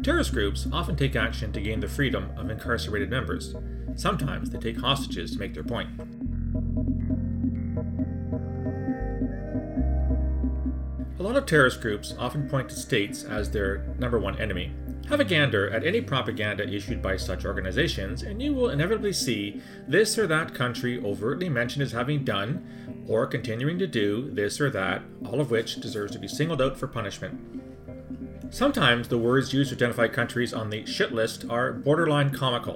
Terrorist groups often take action to gain the freedom of incarcerated members. Sometimes they take hostages to make their point. A lot of terrorist groups often point to states as their number one enemy. Have a gander at any propaganda issued by such organizations, and you will inevitably see this or that country overtly mentioned as having done or continuing to do this or that, all of which deserves to be singled out for punishment. Sometimes the words used to identify countries on the shit list are borderline comical.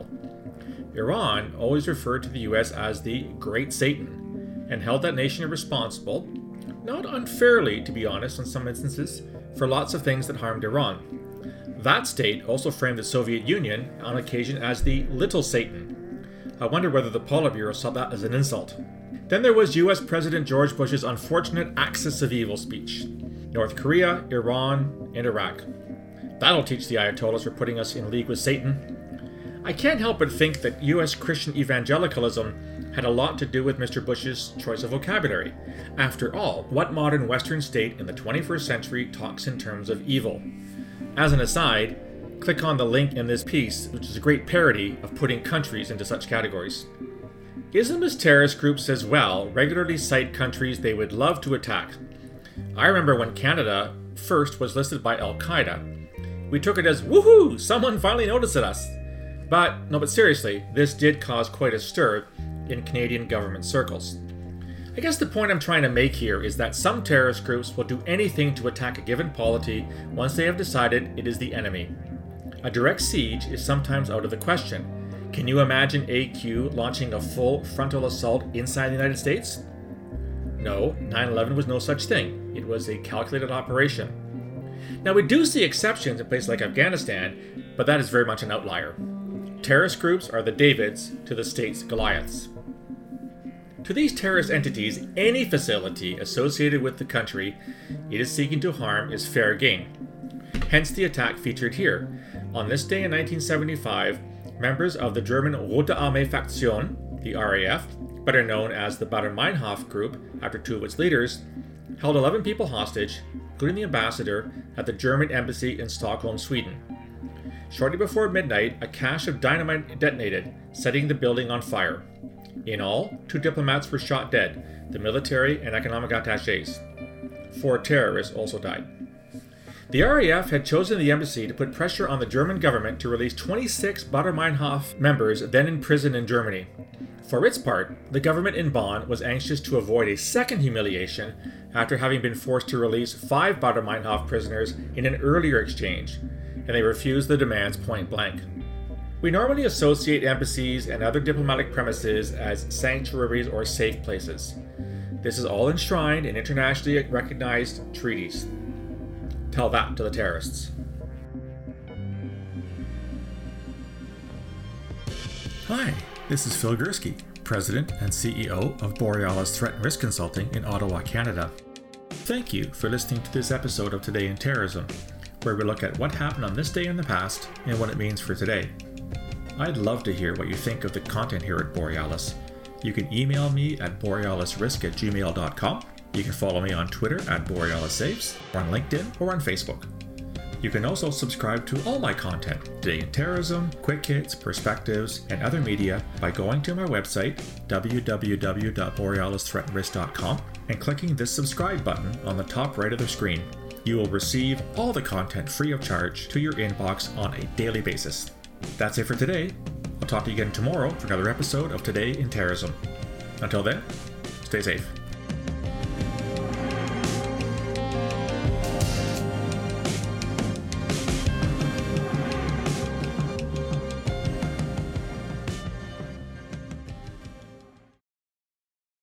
Iran always referred to the US as the Great Satan, and held that nation responsible, not unfairly to be honest in some instances, for lots of things that harmed Iran. That state also framed the Soviet Union on occasion as the Little Satan. I wonder whether the Politburo saw that as an insult. Then there was US President George Bush's unfortunate Axis of Evil speech. North Korea, Iran, and Iraq. That'll teach the Ayatollahs for putting us in league with Satan. I can't help but think that US Christian evangelicalism had a lot to do with Mr. Bush's choice of vocabulary. After all, what modern Western state in the 21st century talks in terms of evil? As an aside, click on the link in this piece, which is a great parody of putting countries into such categories. Islamist terrorist groups as well regularly cite countries they would love to attack. I remember when Canada first was listed by Al-Qaeda. We took it as, woohoo, someone finally noticed us. But seriously, this did cause quite a stir in Canadian government circles. I guess the point I'm trying to make here is that some terrorist groups will do anything to attack a given polity once they have decided it is the enemy. A direct siege is sometimes out of the question. Can you imagine AQ launching a full frontal assault inside the United States? No, 9/11 was no such thing. It was a calculated operation. Now we do see exceptions in places like Afghanistan, but that is very much an outlier. Terrorist groups are the Davids to the state's Goliaths. To these terrorist entities, any facility associated with the country it is seeking to harm is fair game. Hence the attack featured here. On this day in 1975, members of the German Rote Armee Fraktion, the RAF, better known as the Baader-Meinhof Group after two of its leaders, held 11 people hostage, including the ambassador, at the German embassy in Stockholm, Sweden. Shortly before midnight, a cache of dynamite detonated, setting the building on fire. In all, 2 diplomats were shot dead, the military and economic attachés. 4 terrorists also died. The RAF had chosen the embassy to put pressure on the German government to release 26 Baader-Meinhof members then in prison in Germany. For its part, the government in Bonn was anxious to avoid a second humiliation after having been forced to release 5 Baader-Meinhof prisoners in an earlier exchange, and they refused the demands point blank. We normally associate embassies and other diplomatic premises as sanctuaries or safe places. This is all enshrined in internationally recognized treaties. Tell that to the terrorists. Hi, this is Phil Gursky, President and CEO of Borealis Threat and Risk Consulting in Ottawa, Canada. Thank you for listening to this episode of Today in Terrorism, where we look at what happened on this day in the past and what it means for today. I'd love to hear what you think of the content here at Borealis. You can email me at borealisrisk@gmail.com. You can follow me on Twitter at BorealisSaves, or on LinkedIn, or on Facebook. You can also subscribe to all my content, Today in Terrorism, Quick Hits, Perspectives, and other media by going to my website, www.borealisthreatandrisk.com, and clicking this subscribe button on the top right of the screen. You will receive all the content free of charge to your inbox on a daily basis. That's it for today. I'll talk to you again tomorrow for another episode of Today in Terrorism. Until then, stay safe.